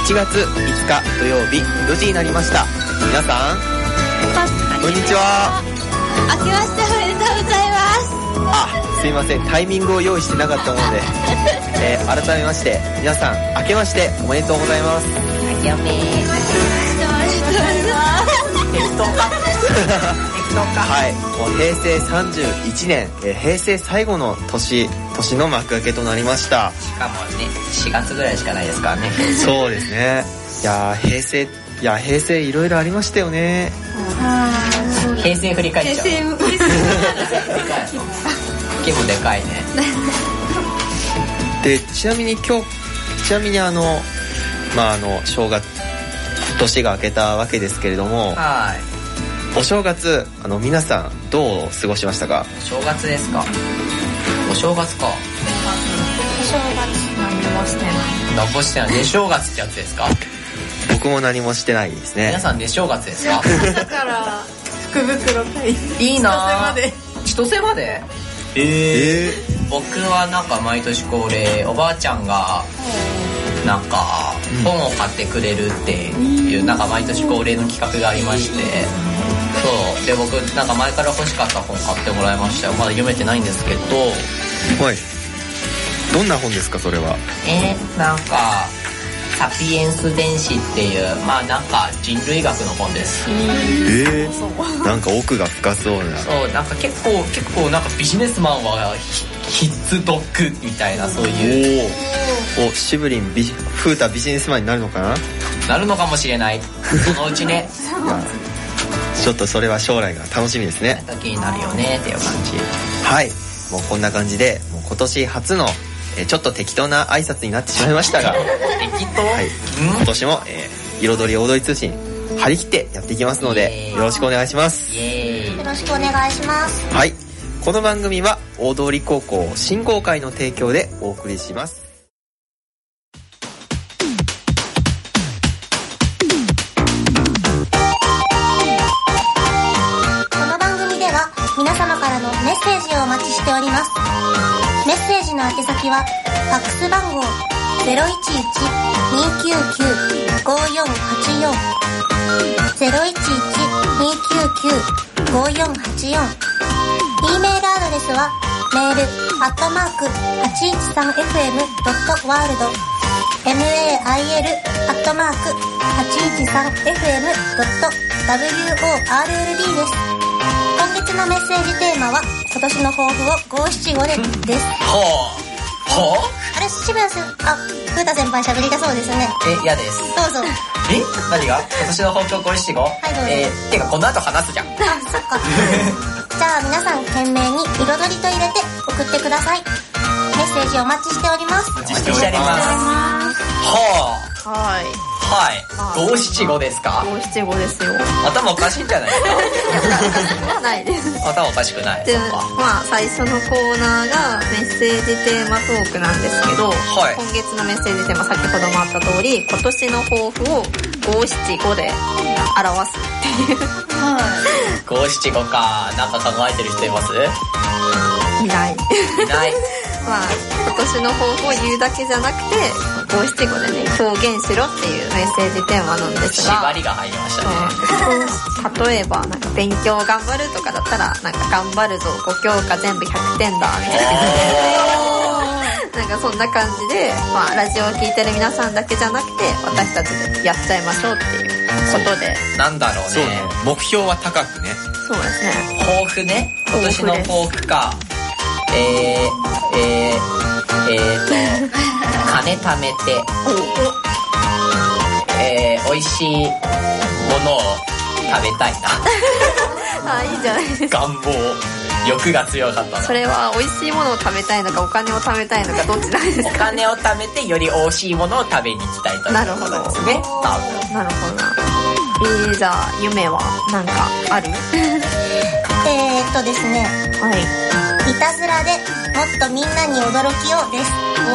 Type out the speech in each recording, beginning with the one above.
1月5日土曜日4時になりました。皆さんこんにちは。 明けましておめでとうございます。 すいません、タイミングを用意してなかったもので、改めまして皆さん明けましておめでとうございます。 明けおめ適当かはい、もう平成31年、平成最後の年の幕開けとなりました。 しかもね、4月ぐらいしかないですからね。 そうですね。いや平成いろいろありましたよね。 平成振り返っちゃう。結構でかいね。 で、ちなみに正月、年が明けたわけですけれども、 はい。 お正月、皆さんどう過ごしましたか？ お正月ですか？お正月か。 お正月何もしてない。 何もしてない。寝正月ってやつですか？ 僕も何もしてないですね。 皆さん寝正月ですか？ だから福袋買い。 いいなぁ。千歳まで？僕はなんか毎年恒例、おばあちゃんがなんか本を買ってくれるっていうなんか毎年恒例の企画がありまして、そうで僕なんか前から欲しかった本買ってもらいましたよ。まだ読めてないんですけど。 はい。どんな本ですかそれは？ なんかサピエンス電子っていうなんか人類学の本です。 なんか奥が深そうな。 そうなんか結構なんかビジネスマンは必須読みたいなそういう。 シブリンフータビジネスマンになるのかな？ なるのかもしれない。そのうちね。 ちょっとそれは将来が楽しみですね。 時になるよねっていう感じ。 はい。もうこんな感じでもう今年初のちょっと適当な挨拶になってしまいましたが適当、はい、 今年も、彩り踊り通信張り切ってやっていきますのでよろしくお願いします。 よろしくお願いします。 はい、この番組は大通高校振興会の提供でお送りします。 この番組では皆様からのメッセージをお待ちしております。メッセージの宛先はファックス番号 011-299-5484 011-299-5484 E メールアドレスはメール813fm.world mail@813fm.world です。今月のメッセージテーマは今年の抱負を五七五でです。あれ、渋谷さん、風太先輩喋りたそうですね。 嫌です。 どうぞ。 何が？今年の抱負を五七五？はい、どうぞ。てかこの後話すじゃん。 そっか。じゃあ皆さん懸命に彩りと入れて送ってください。メッセージお待ちしております。 お待ちしております。はい。五七五ですか？ 五七五ですよ。 頭おかしいんじゃないですか？ ないです。 頭おかしくない。 で、最初のコーナーがメッセージテーマトークなんですけど、今月のメッセージテーマ先ほどもあった通り、今年の抱負を五七五で表すっていう。 五七五か。なんか考えてる人います？ いない。今年の抱負を言うだけじゃなくて五七五でね表現しろっていうメッセージテーマなんですが、 縛りが入りましたね。 例えばなんか勉強頑張るとかだったらなんか頑張るぞ5教科全部100点だみたいななんかそんな感じで、ラジオを聞いてる皆さんだけじゃなくて私たちでやっちゃいましょうっていうことで。 なんだろうね。 そうね。目標は高くね。 そうですね。 抱負ね。今年の抱負か。金貯めて、美味しいものを食べたいな。 いいじゃないですか。 願望、欲が強かったな。 それは美味しいものを食べたいのかお金を貯めたいのかどっちなんですか？ お金を貯めてより美味しいものを食べに行きたいということですね。 なるほどな。じゃあ夢はなんかある？ ですね。はい。いたずらでもっとみんなに驚きをです。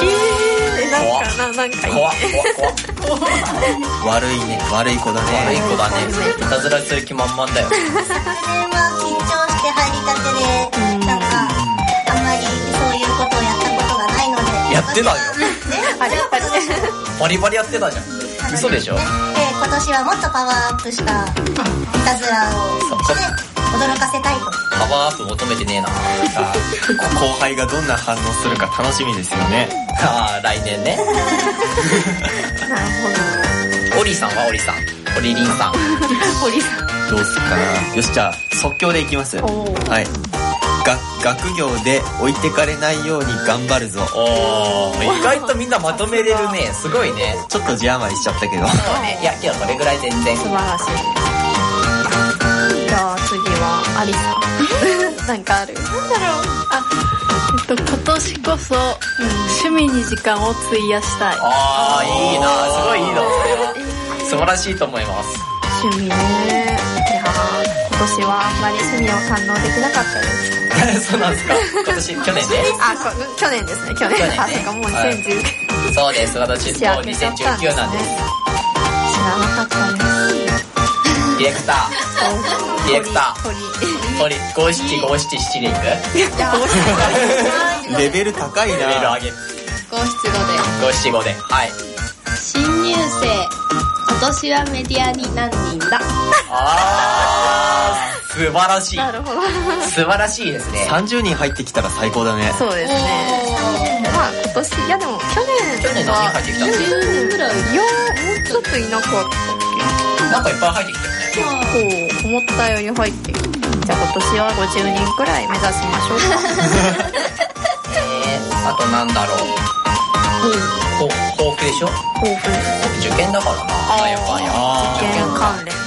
なんかいいね。 怖悪いね。悪い子だね。いたずらする気満々だよ。 昨年は緊張して入りたてで、なんかあんまりそういうことをやったことがないので。 やってたよ。 あれバリバリやってたじゃん。 は嘘でしょ。 今年はもっとパワーアップしたいたずらをして驚かせたいと。 パワーアップ求めてねえな。 後輩がどんな反応するか楽しみですよね。 来年ね。 なるほど。 オリさんはオリさん。オリリンさん。 オリさん。 どうすっかな。よし、じゃあ即興でいきます。はい。学業で置いてかれないように頑張るぞ。 意外とみんなまとめれるね。すごいね。 ちょっと字余りしちゃったけど。 そうね。いや、けどそれぐらい全然。 素晴らしい。じゃあ次はアリさん。なんかある？なんだろう。 今年こそ、趣味に時間を費やしたい。 いいな。すごいいいの。素晴らしいと思います。 趣味ね。いや今年はあんまり趣味を堪能できなかったです。 そうなんですか。去年ね。 去年ですね。去年。あ、そうか、もう2019。 そうです。私もう2019なんです。 知らなかったです。 ディレクター。鳥。五七五七七でいく？ レベル高いな。 レベル上げ。 五七五で。 はい。 新入生。今年はメディアに何人だ？ 素晴らしい。 なるほど。 素晴らしいですね。 30人入ってきたら最高だね。 そうですね。まあ今年、いやでも去年何人入ってきたの？ 10人ぐらい。 いや、もうちょっといなかったっなんかいっぱい入ってきたよね。 け？結構思ったより入ってきて。じゃあ今年は50人くらい目指しましょうか。 あとなんだろう。抱負でしょ？ 抱負。 受験だからな。やっぱり。 受験関連の。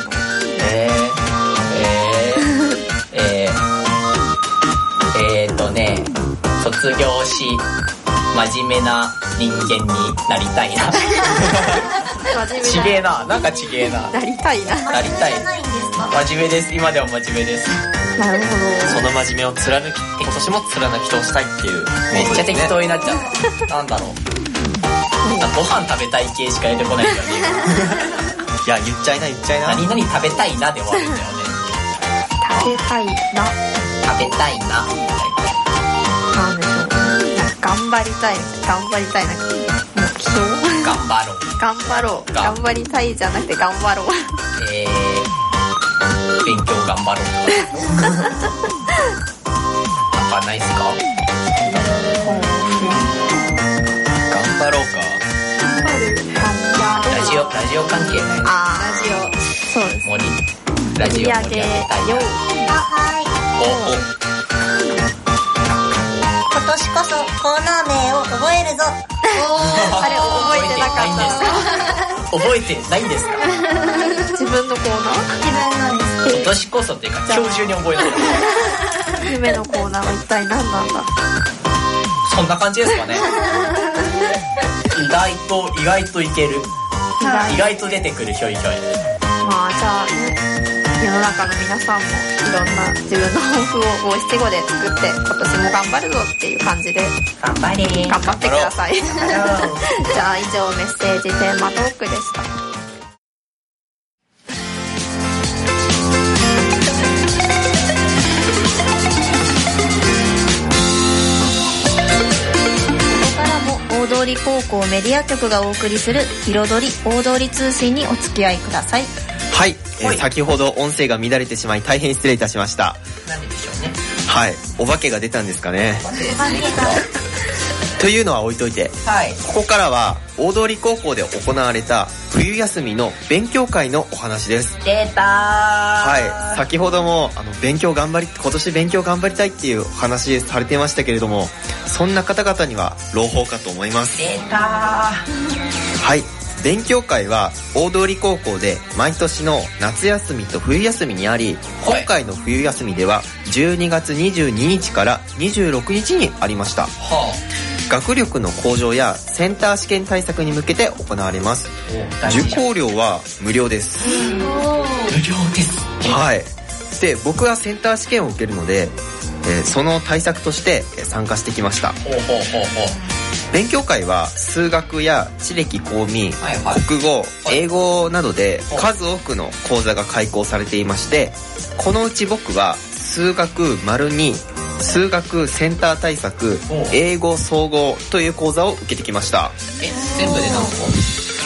卒業し真面目な人間になりたいな。ちげえな。なんかちげえな。 なりたいな。 なりたい。真面目です。今でも真面目です。 なるほど。 その真面目を貫き、今年も貫き通したいっていう。 めっちゃ適当になっちゃう。なんだろう。ご飯食べたい系しか出てこないんだよね。 いや、言っちゃいな。 何々食べたいなで終わるんだよね。 食べたいな。なんでしょう。頑張りたいな。目標？ 頑張ろう。 頑張りたいじゃなくて頑張ろう。 勉強頑張ろう。なんかないっすか？ 頑張ろうか。 ラジオ関係ない。 ラジオ。そうです。 ラジオ盛り上げたいな。 今年こそコーナー名を覚えるぞ。 あれ覚えてなかった。 覚えてないんですか？ 自分のコーナー？ 自分のです。 今年こそっていうか今日中に覚えてる。 夢のコーナーは一体何なんだ？ そんな感じですかね。意外といける。意外と出てくるひょいひょい。 まあじゃあね、世の中の皆さんもいろんな自分の抱負を五七五で作って今年も頑張るぞっていう感じで頑張ってください。じゃあ以上メッセージテーマトークでした。大通高校メディア局がお送りする彩り大通り通信にお付き合いください。 はい、先ほど音声が乱れてしまい大変失礼いたしました。 なんででしょうね。 はい、お化けが出たんですかね。というのは置いといて、 はい、 ここからは大通高校で行われた冬休みの勉強会のお話です。 出たー。 はい、先ほども今年勉強頑張りたいっていう話されてましたけれども、そんな方々には朗報かと思います。 出たー。 はい、勉強会は大通高校で毎年の夏休みと冬休みにあり、今回の冬休みでは12月22日から26日にありました。学力の向上やセンター試験対策に向けて行われます。受講料は無料です。 無料です。 はい。で、僕はセンター試験を受けるので、その対策として参加してきました。勉強会は数学や地歴公民、国語、英語などで数多くの講座が開講されていまして、このうち僕は数学 ②、数学センター対策、英語総合という講座を受けてきました。 全部で何個？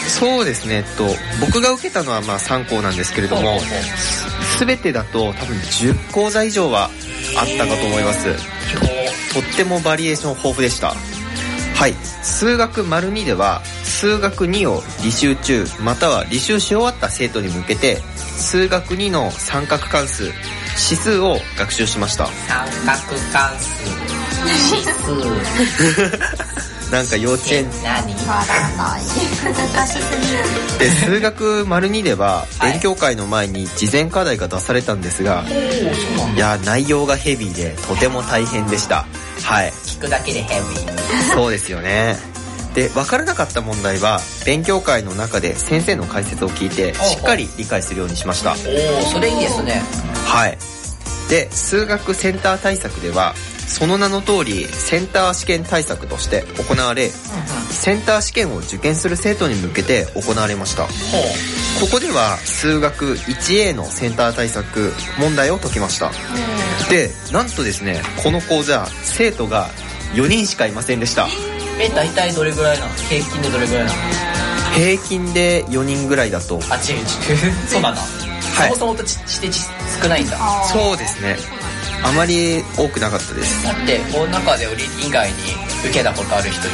そうですね、僕が受けたのはまあ3校なんですけれども、全てだと多分10講座以上はあったかと思います。とってもバリエーション豊富でした。はい、数学 ② では数学2を履修中または履修し終わった生徒に向けて数学2の三角関数指数を学習しました。 三角関数指数なんか幼稚園何わからない難しすぎる。 で数学 ② では勉強会の前に事前課題が出されたんですが、いや内容がヘビーでとても大変でした。はい、 聞くだけでヘビー。 そうですよね。で分からなかった問題は勉強会の中で先生の解説を聞いてしっかり理解するようにしました。 それいいですね。 はい。で数学センター対策ではその名の通りセンター試験対策として行われ、センター試験を受験する生徒に向けて行われました。ここでは数学 1A のセンター対策問題を解きました。でなんとですね、この講座生徒が4人しかいませんでした。 大体どれぐらいなの？平均でどれぐらいなの？ 平均で4人ぐらいだと。 違うそうなんだ。はい、そもそもとして少ないんだ。 そうですね、あまり多くなかったです。 だってこの中で以外に受けたことある人いる？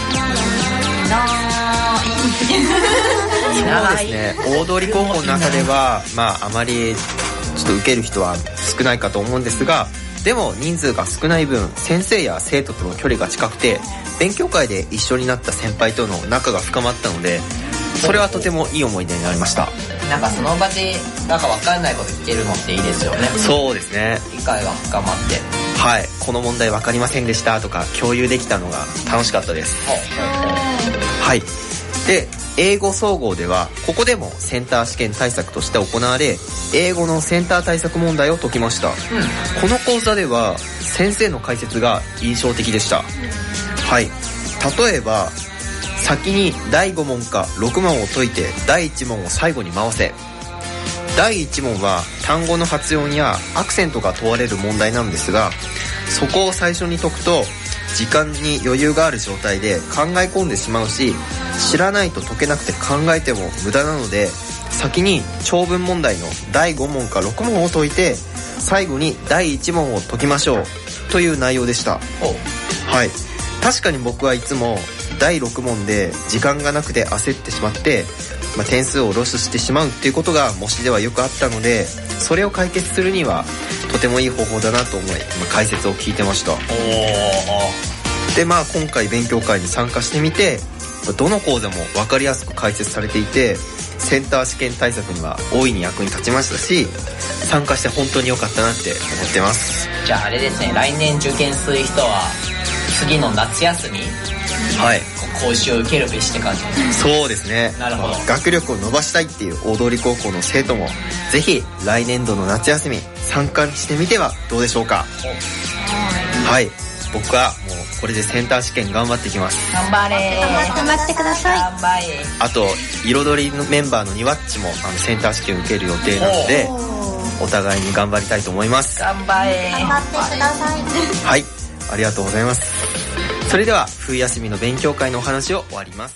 いない。そうですね、大通高校の中ではまああまりちょっと受ける人は少ないかと思うんですが、でも人数が少ない分先生や生徒との距離が近くて勉強会で一緒になった先輩との仲が深まったので、それはとてもいい思い出になりました。 なんかその場でなんか分かんないこと聞けるのっていいですよね。 そうですね、 理解が深まって、 はい、この問題分かりませんでしたとか共有できたのが楽しかったです。はい。で英語総合ではここでもセンター試験対策として行われ、英語のセンター対策問題を解きました。この講座では先生の解説が印象的でした。はい、例えば先に第5問か6問を解いて第1問を最後に回せ。第1問は単語の発音やアクセントが問われる問題なんですが、そこを最初に解くと時間に余裕がある状態で考え込んでしまうし、知らないと解けなくて考えても無駄なので、先に長文問題の第5問か6問を解いて最後に第1問を解きましょうという内容でした。はい、確かに僕はいつも第6問で時間がなくて焦ってしまって、点数をロスしてしまうっていうことが模試ではよくあったので、それを解決するにはとてもいい方法だなと思い、解説を聞いてました。で今回勉強会に参加してみて、どの講座も分かりやすく解説されていて、センター試験対策には大いに役に立ちましたし、参加して本当に良かったなって思ってます。 じゃああれですね、来年受験する人は次の夏休み、 はい、 講習を受けるべしって感じ。 そうですね。なるほど。学力を伸ばしたいっていう大通高校の生徒もぜひ来年度の夏休み参加してみてはどうでしょうか。はい、僕はもうこれでセンター試験頑張ってきます。 頑張れ。 頑張ってください。 頑張れ。 あと彩りのメンバーのニワッチもセンター試験受ける予定なので、お互いに頑張りたいと思います。 頑張れ。 頑張ってください。 はい、ありがとうございます。それでは冬休みの勉強会のお話を終わります。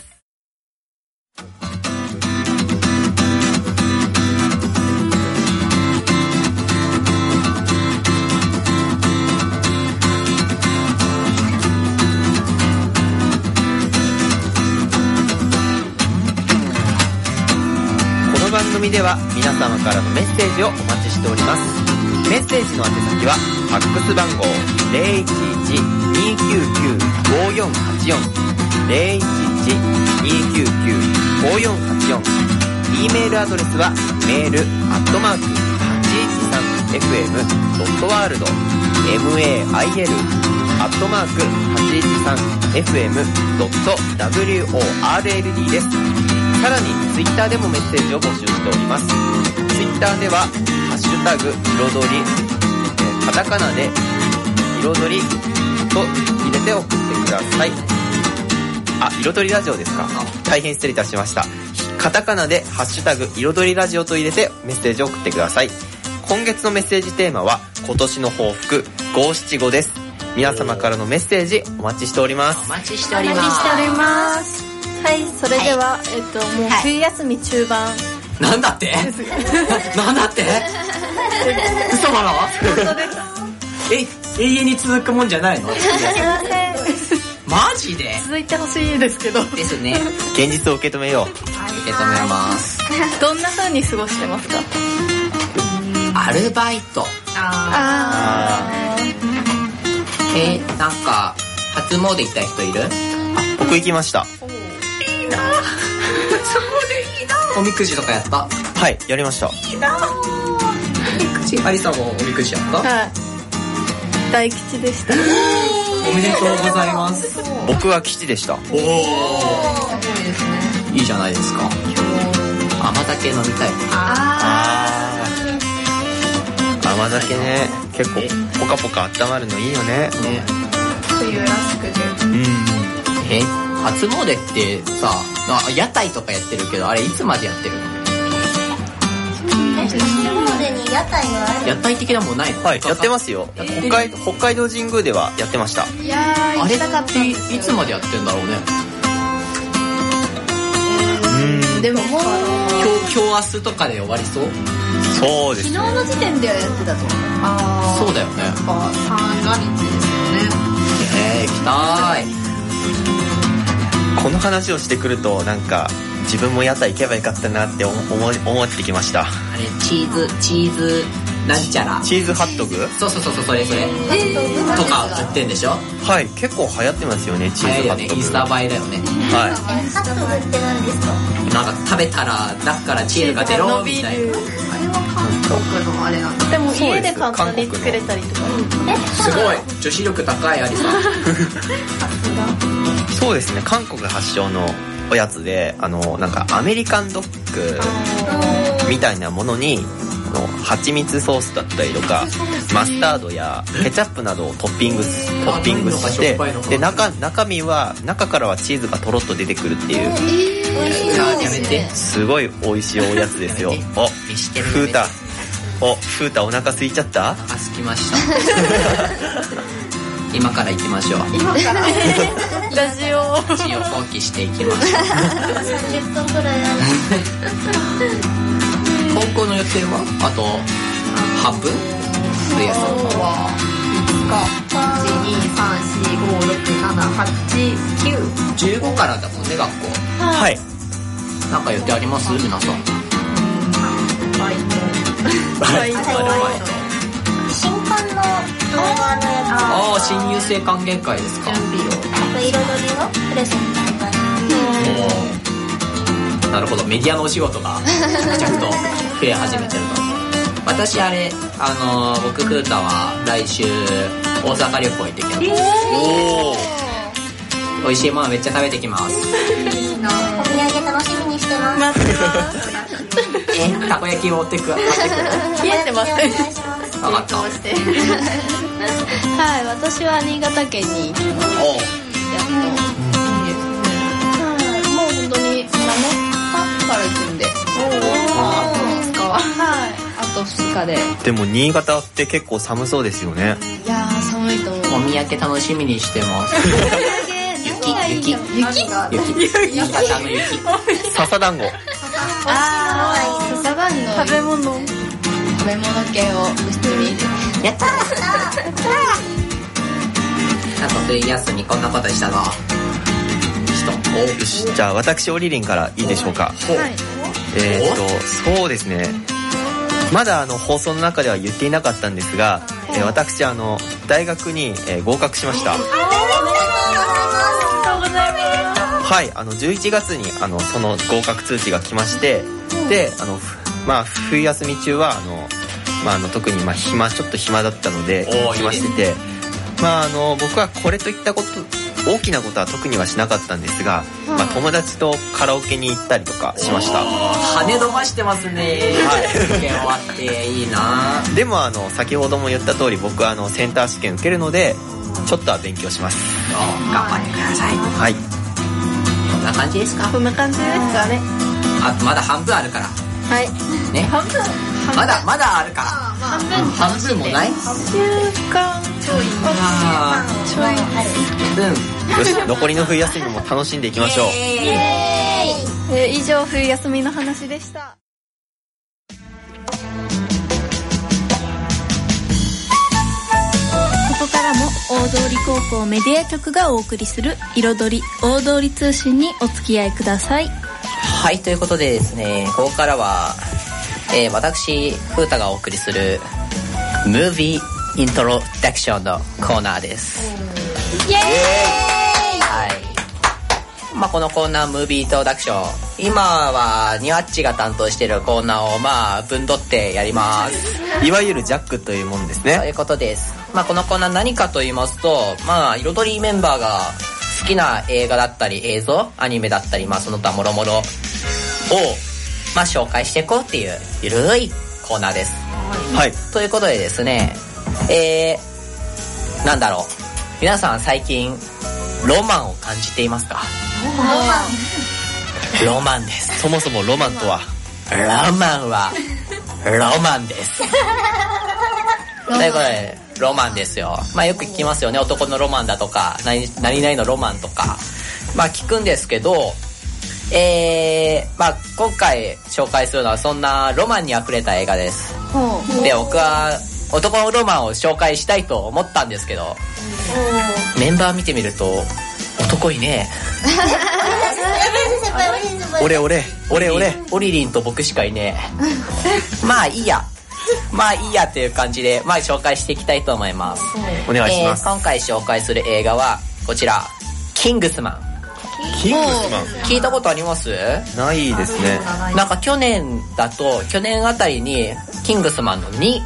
この番組では皆様からのメッセージをお待ちしております。メッセージの宛先はファックス番号 011-299-5484 011-299-5484、 E メールアドレスはメール@813fm.world mail@813fm.world です。さらにツイッターでもメッセージを募集しております。ツイッターではハッシュタグ彩り、カタカナで彩りと入れて送ってください。彩りラジオですか。大変失礼いたしました。カタカナでハッシュタグ彩りラジオと入れてメッセージを送ってください。今月のメッセージテーマは今年の抱負五七五です。皆様からのメッセージお待ちしております。 お待ちしております。 お待ちしております。 はい、それでは、もう冬休み中盤。 なんだってなんだって嘘だろ。 本当です。 永遠に続くもんじゃないの？ すいません。 マジで続いてほしいですけど。 ですね。 現実を受け止めよう。 受け止めます。 どんな風に過ごしてますか？ アルバイト。なんか初詣行った人いる？ 僕行きました。 いいな。初詣いいな。おみくじとかやった？ はい、やりました。 いいな。おみくじ。アリさんもおみくじやった？ はい。大吉でした。 おめでとうございます。 僕は吉でした。おお。 すごいですね。いいじゃないですか。甘酒飲みたい。 甘酒ね、結構ポカポカ温まるのいいよね。 冬らしくて。 初詣ってさ、屋台とかやってるけど、あれいつまでやってるの？ 初詣に屋台がある？ 屋台的なもんないの？ はい、やってますよ。北海道神宮ではやってました。 いやー、行きたかったんです。 いつまでやってんだろうね。 でももう今日明日とかで終わりそう？ そうですね。 昨日の時点ではやってたと思う。 そうだよね。 三が日ですよね。 行きたい。 この話をしてくるとなんか自分も屋台行けばよかったなって思ってきました。 あれチーズなんちゃら。 チーズハットグ？ そうそれ。とか売ってんでしょ？ はい、結構流行ってますよね、チーズハットグ。 インスタ映えだよね。 はい。 ハットグって何ですか？ なんか食べたら中からチーズが出ろみたいな。 韓国のあれなんだ。 でも家で簡単に作れたりとか。 すごい女子力高いアリさん。 そうですね、韓国発祥のおやつで、なんかアメリカンドッグみたいなものに蜂蜜ソースだったりとかマスタードやケチャップなどをトッピングしてで中身は中からはチーズがとろっと出てくるっていう、すごい美味しいおやつですよ。フータお腹空いちゃった？ 空きました。今から行きましょう。 今からラジオ放棄していきましょう。 30分くらいある。 高校の予定はあと半分？冬休みは5日。1、2、3、4、5、6、7、8、9。 15からだもんね、学校。 はい。 なんか予定あります？皆さん。 バイト。 新刊の動画のやつ。 新入生歓迎会ですか？ 準備を。 あと彩りのプレゼント。 なるほど、メディアのお仕事が着々と増え始めてると。私あれ、僕フータは来週大阪旅行行ってきます。美味しいものめっちゃ食べてきます。 お土産楽しみにしてます。 待ってます。 たこ焼きを持ってく。 冷えてます。 分かった。 はい、私は新潟県に行きます。やっといいですね。もう本当に7日から行くんで。はい、あと2日で。 でも新潟って結構寒そうですよね。 いやー、寒いと思う。 お土産楽しみにしてます。雪。新潟の雪。 笹団子。 笹団子。 食べ物系をしてみる。 やったなんか冬休みこんなことしたの。 よし、じゃあ私おりりんからいいでしょうか。そうですね、まだ放送の中では言っていなかったんですが、私大学に合格しました。はい、11月にその合格通知が来まして、で冬休み中は特にちょっと暇だったので暇してて、僕はこれといった大きなことは特にはしなかったんですが、友達とカラオケに行ったりとかしました。 羽伸ばしてますね。はい、受験終わっていいな。 でも先ほども言った通り僕はセンター試験受けるのでちょっとは勉強します。 頑張ってください。はい、こんな感じですか？ こんな感じですかね。 まだ半分あるから。 はいね、半分まだあるから。半分もない？ 1週間ちょい。 ちしょう。 よし、残りの冬休みも楽しんでいきましょう。 以上、冬休みの話でした。ここからも大通高校メディア局がお送りする彩り大通通信にお付き合いください。 はい、ということでですね、ここからは、私風太がお送りするムービーイントロダクションのコーナーです。 イエーイ。 はい。まあこのコーナームービーイントロダクション、今はニワッチが担当しているコーナーをまあ分取ってやります。 いわゆるジャックというものですね。 ということです。まあこのコーナー何かと言いますと、まあ彩りメンバーが好きな映画だったり映像、アニメだったり、まあその他もろもろをまあ紹介していこうっていうゆるいコーナーです。 はい。 ということでですね、なんだろう、皆さん最近ロマンを感じていますか？ロマンです。 そもそもロマンとは？ ロマンはロマンです。ということでロマンですよ。まあよく聞きますよね、男のロマンだとか何々のロマンとか、まあ聞くんですけど、まあ今回紹介するのはそんなロマンにあふれた映画です。で、僕は男のロマンを紹介したいと思ったんですけど、メンバー見てみると男いねえ。 俺オリリンと僕しかいねえ。まあいいやっていう感じで、まあ紹介していきたいと思います。 お願いします。 今回紹介する映画はこちら、キングスマン。 キングスマン聞いたことあります？ ないですね。 なんか去年あたりにキングスマンの2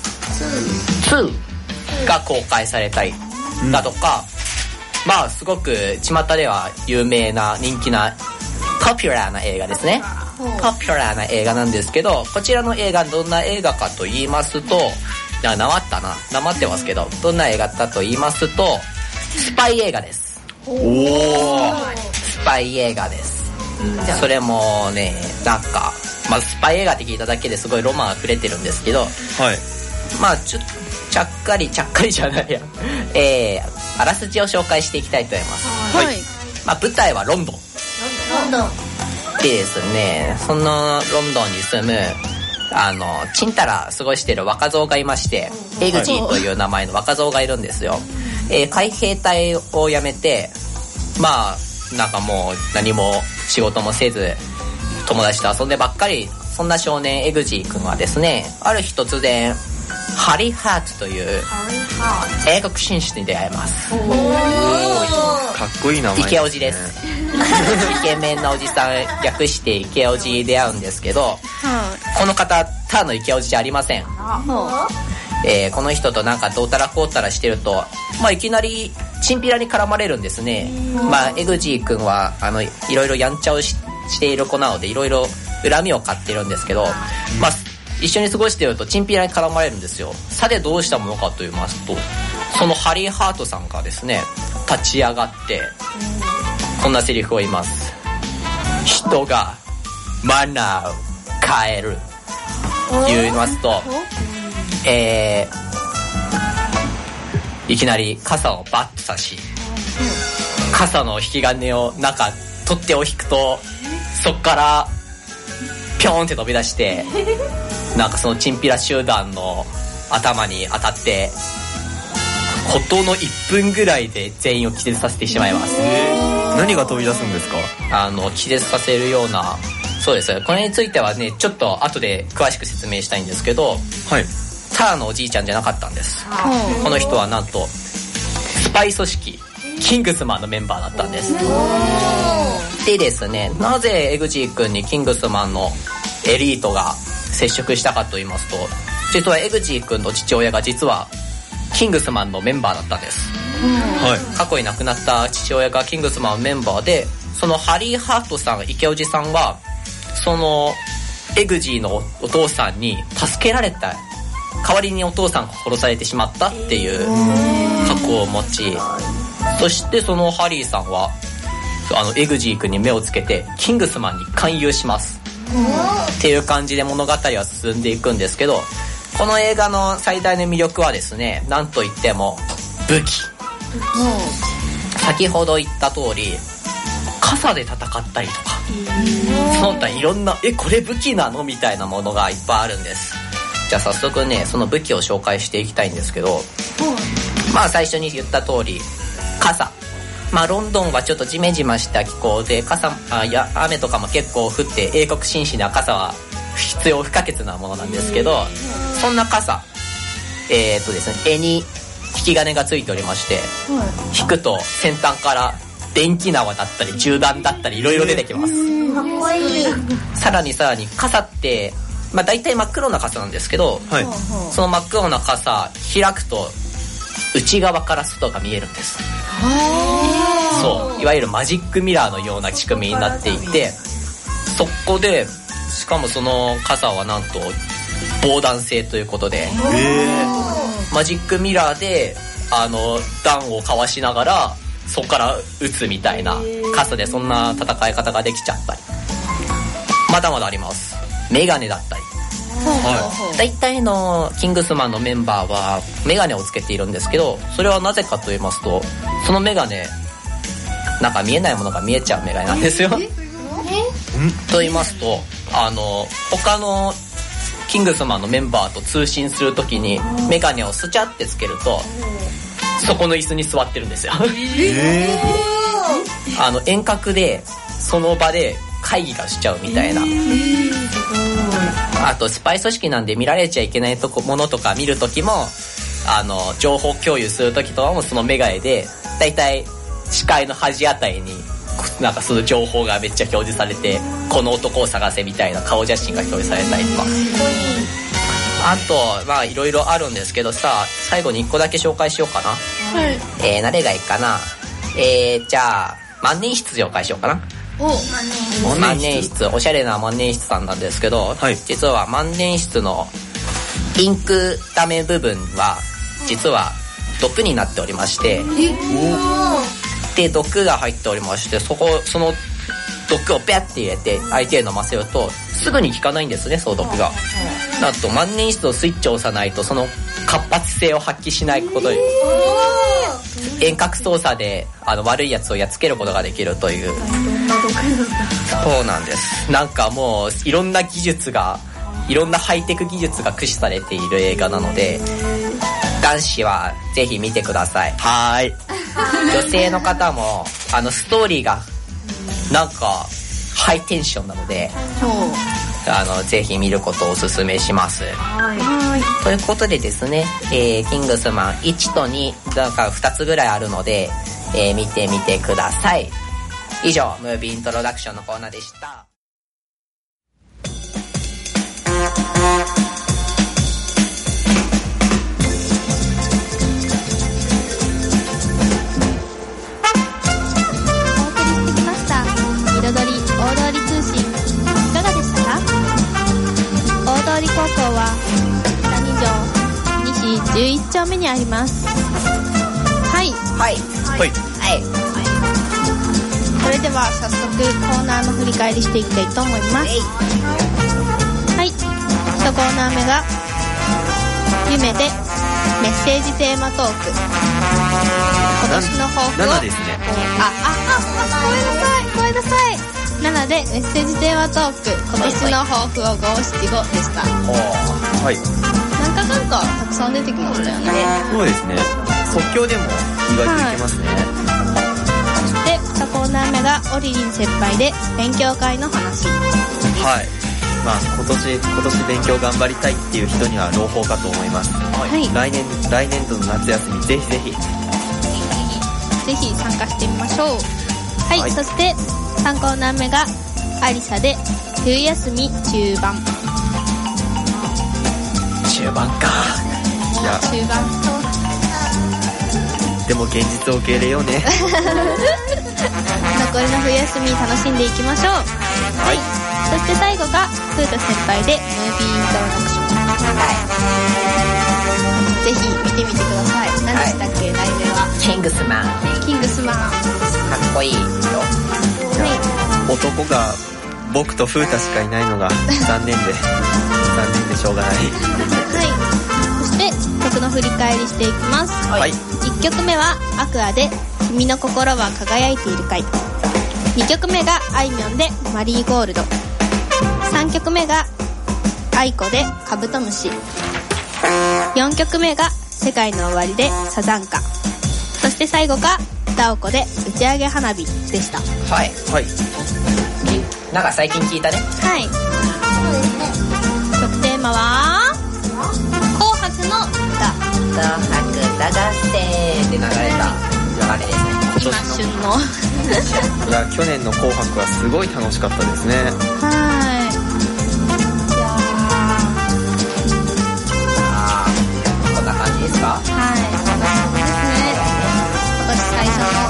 が公開されたりだとか、まあすごく巷では有名な人気なポピュラーな映画ですね。ポピュラーな映画なんですけど、こちらの映画どんな映画かと言いますと、なまってますけど、どんな映画だと言いますと、スパイ映画です。 おー、 スパイ映画です。それもね、なんか、まあ、スパイ映画って聞いただけですごいロマン溢れてるんですけど、 はい。 まあちょっとちゃっかりじゃないや、あらすじを紹介していきたいと思います。 はい。 まあ舞台はロンドンでですね、そのロンドンに住むちんたら過ごしてる若造がいまして、エグジーという名前の若造がいるんですよ。海兵隊を辞めて、まあなんかもう何も仕事もせず友達と遊んでばっかり、そんな少年エグジー君はですね、ある日突然ハリーハートという英国紳士に出会います。 かっこいい名前、 イケオジです。イケメンなおじさん、略してイケオジに出会うんですけど、この方ただのイケオジじゃありません。この人となんかどうたらこうたらしてると、まあいきなりチンピラに絡まれるんですね。まあエグジー君はいろいろやんちゃをしている子なので、いろいろ恨みを買ってるんですけど、まあ一緒に過ごしているとチンピラに絡まれるんですよ。さてどうしたものかと言いますと、そのハリー・ハートさんがですね、立ち上がってこんなセリフを言います。人がマナーを変える言いますと、いきなり傘をバッと差し、傘の引き金を取っ手を引くと、そっからピョーンって飛び出して、なんかそのチンピラ集団の頭に当たって、事の1分ぐらいで全員を気絶させてしまいます。 何が飛び出すんですか？ 気絶させるような、そうです。これについてはね、ちょっと後で詳しく説明したいんですけど、 はい。 ただのおじいちゃんじゃなかったんです。この人はなんとスパイ組織キングスマンのメンバーだったんです。でですね、なぜエグジー君にキングスマンのエリートが接触したかと言いますと、実はエグジー君の父親が実はキングスマンのメンバーだったんです。 はい。 過去に亡くなった父親がキングスマンのメンバーで、そのハリー・ハートさん、イケオジさんはそのエグジーのお父さんに助けられた、代わりにお父さんが殺されてしまったっていう過去を持ち、そしてそのハリーさんはエグジー君に目をつけてキングスマンに勧誘しますっていう感じで物語は進んでいくんですけど、この映画の最大の魅力はですね、なんといっても武器先ほど言った通り傘で戦ったりとか、その他いろんなこれ武器なのみたいなものがいっぱいあるんです。じゃあ早速ねその武器を紹介していきたいんですけど、まあ最初に言った通り傘、まあロンドンはちょっとジメジメした気候で雨とかも結構降って英国紳士な傘は必要不可欠なものなんですけど、そんな傘ですね、柄に引き金がついておりまして、引くと先端から電気縄だったり銃弾だったりいろいろ出てきます。 かっこいい。 さらに傘ってまあ大体真っ黒な傘なんですけど、その真っ黒な傘開くと内側から外が見えるんです。そういわゆるマジックミラーのような仕組みになっていて、そこでしかもその傘はなんと防弾性ということで、マジックミラーで弾をかわしながらそこから撃つみたいな傘で、そんな戦い方ができちゃったり、まだまだあります。メガネだったり、大体のキングスマンのメンバーはメガネをつけているんですけど、それはなぜかと言いますと、そのメガネなんか見えないものが見えちゃうメガネなんですよ。と言いますと他のキングスマンのメンバーと通信するときにメガネをスチャってつけるとそこの椅子に座ってるんですよ。遠隔でその場で会議がしちゃうみたいな。あとスパイ組織なんで見られちゃいけないものとか見るときも情報共有するときとかもそのメガネでだいたい視界の端あたりになんかその情報がめっちゃ表示されて、この男を探せみたいな顔写真が表示されたりとか、あとまあいろいろあるんですけどさ、最後に1個だけ紹介しようかな。誰がいいかな。じゃあ万年筆紹介しようかな。万年筆、おしゃれな万年筆さんなんですけど、実は万年筆のインクダメ部分は実は毒になっておりまして、で毒が入っておりまして、その毒をペッて入れて相手に飲ませるとすぐに効かないんですね、その毒が。なんと万年筆のスイッチを押さないとその活発性を発揮しないことで、遠隔操作で悪いやつをやっつけることができるという。そうなんです。なんかもういろんな技術が、いろんなハイテク技術が駆使されている映画なので、男子はぜひ見てください。はい。女性の方もストーリーがなんかハイテンションなので、ぜひ見ることをおすすめします。ということでですね、キングスマン1と2なんか2つぐらいあるので、見てみてください。以上ムービーイントロダクションのコーナーでした。 彩り大通り通信いかがでしたか？大通り高校は谷町西11丁目にあります。それでは早速コーナーの振り返りしていきたいと思います。1コーナー目が夢でメッセージテーマトーク。今年の抱負を 7ですね。 ごめんなさい。7でメッセージテーマトーク、今年の抱負を575でした。なんかたくさん出てきましたよね。 そうですね。即興でも意外といけますね。 で2コーナー目がオリリン先輩で勉強会の話。 まあ今年勉強頑張りたいっていう人には朗報かと思います。来年度の夏休みぜひ参加してみましょう。そして3コーナー目がアリサで冬休み中盤か。いや中盤でも現実を受け入れようね。 残りの冬休み楽しんでいきましょう。そして最後がフータ先輩でムービーイントロダクション。ぜひ見てみてください。何でしたっけ、題名は。 キングスマン。かっこいいよ。 男が僕とフータしかいないのが残念でしょうがない。 そして曲の振り返りしていきます。 はい。 1曲目はアクアで君の心は輝いているかい。2曲目があいみょんでマリーゴールド。3曲目があいこでカブトムシ。4曲目が世界の終わりでサザンカ。そして最後がダオコで打ち上げ花火でした。 はい。はい。なんか最近聞いたね。 はい。そうですね。曲テーマは紅白の歌。 紅白歌合戦で流れたあれですね。 今旬のいや、去年の紅白はすごい楽しかったですね。 はい。 こんな感じですか？はい。 こんな感じですね。今年最初の踊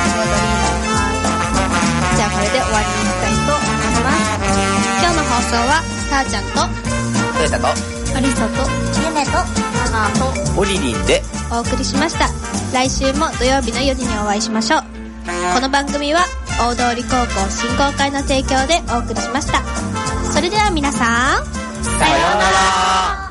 り。じゃあこれで終わりにしたいと思います。今日の放送はさーちゃんとトヨタとアリサとゆめとマナとオリリンでお送りしました。来週も土曜日の4時にお会いしましょう。この番組は大通高校振興会の提供でお送りしました。それでは皆さん、 さようなら。